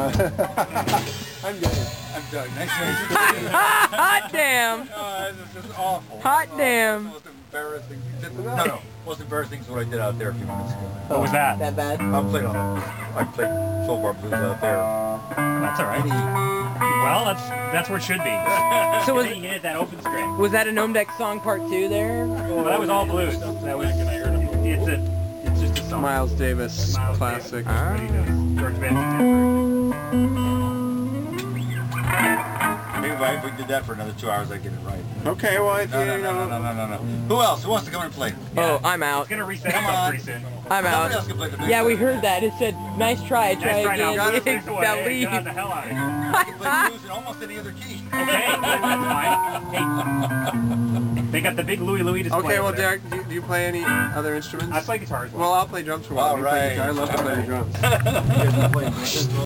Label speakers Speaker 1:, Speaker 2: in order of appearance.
Speaker 1: I'm good. I'm Doug. Nice to meet you.
Speaker 2: Hot damn.
Speaker 1: This is awful.
Speaker 2: Hot damn.
Speaker 1: Most embarrassing. No. Most embarrassing is what I did out there a few minutes ago.
Speaker 3: What was that?
Speaker 2: That bad?
Speaker 1: I played Soul Bar Blues out there.
Speaker 3: That's all right. Well, that's where it should be.
Speaker 2: So was
Speaker 3: you hit that open string.
Speaker 2: Was that a Gnome Deck song part 2 there?
Speaker 3: Well, that was all blues. That was. It's just a song.
Speaker 4: Miles Davis,
Speaker 3: Miles
Speaker 4: classic.
Speaker 3: Davis. George Benson.
Speaker 1: Maybe if we did that for another 2 hours, I'd get it right.
Speaker 4: Okay, well,
Speaker 1: No. Who else? Who wants to come in and play?
Speaker 2: Oh, I'm out.
Speaker 3: It's gonna reset
Speaker 1: Come
Speaker 3: itself
Speaker 1: on.
Speaker 3: pretty soon.
Speaker 2: I'm
Speaker 1: Somebody else
Speaker 2: out.
Speaker 1: can play the bass.
Speaker 2: Yeah, we heard that. It said, nice try, try
Speaker 3: Nice try now.
Speaker 2: again.
Speaker 3: Got it fixed away.
Speaker 2: That leave.
Speaker 3: Got the hell out of here.
Speaker 1: I can play blues in almost any other key.
Speaker 3: Okay, that's fine. Hey, they got the big Louie display.
Speaker 4: Okay, well,
Speaker 3: over there.
Speaker 4: Derek, do you play any other instruments?
Speaker 3: I play guitar as well.
Speaker 4: Well, I'll play drums for a while.
Speaker 1: All
Speaker 4: You play
Speaker 1: right.
Speaker 4: guitar. I love to play the drums.